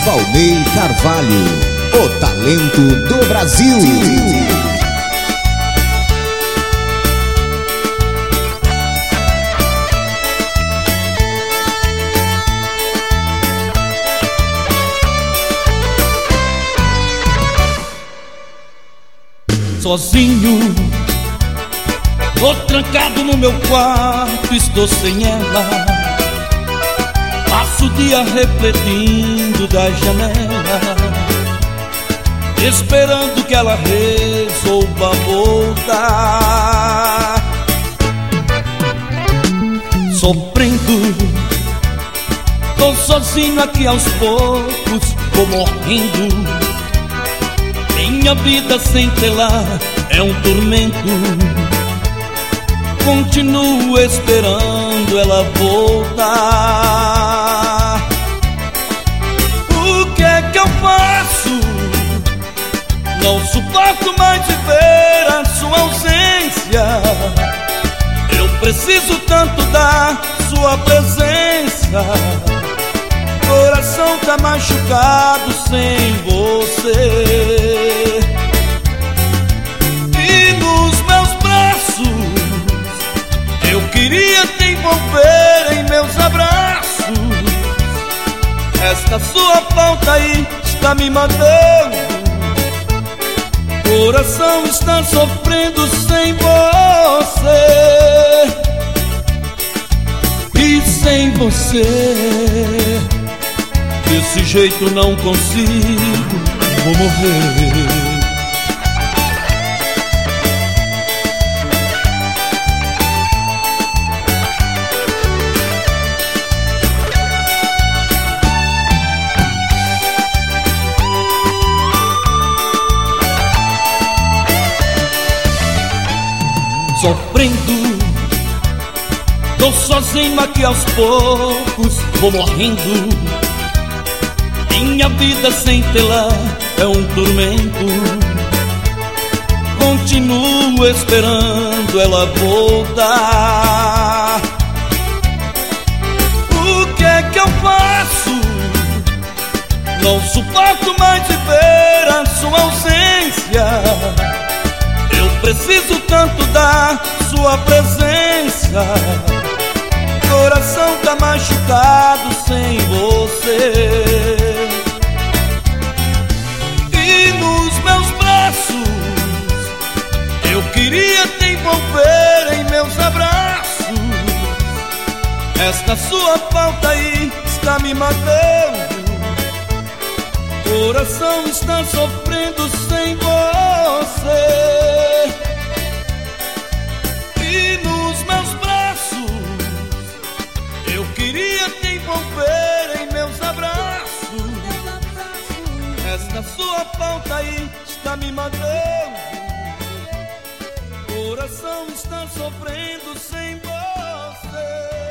Valnei Carvalho, o talento do Brasil. Sozinho, tô trancado no meu quarto, estou sem ela. Passo o dia refletindo da janela, esperando que ela resolva voltar. Sofrendo, tô sozinho aqui aos poucos, vou morrendo. Minha vida sem tê-la é um tormento. Continuo esperando ela voltar. O que é que eu faço? Não suporto mais viver a sua ausência. Eu preciso tanto da sua presença. Coração tá machucado sem você. E nos meus braços eu queria te envolver em meus abraços. Esta sua falta aí está me matando. Coração está sofrendo sem você. E sem você, desse jeito não consigo, vou morrer. Sofrendo, tô sozinho aqui aos poucos, vou morrendo. Minha vida sem tê-la é um tormento. Continuo esperando ela voltar. O que é que eu faço? Não suporto mais viver a sua ausência. Eu preciso tanto da sua presença. Coração tá machucado sem você. E nos meus braços eu queria te envolver em meus abraços. Esta sua falta aí está me matando. Coração está sofrendo sem você. E nos meus braços eu queria te envolver em meus abraços. Esta sua falta aí está me matando. Coração está sofrendo sem você.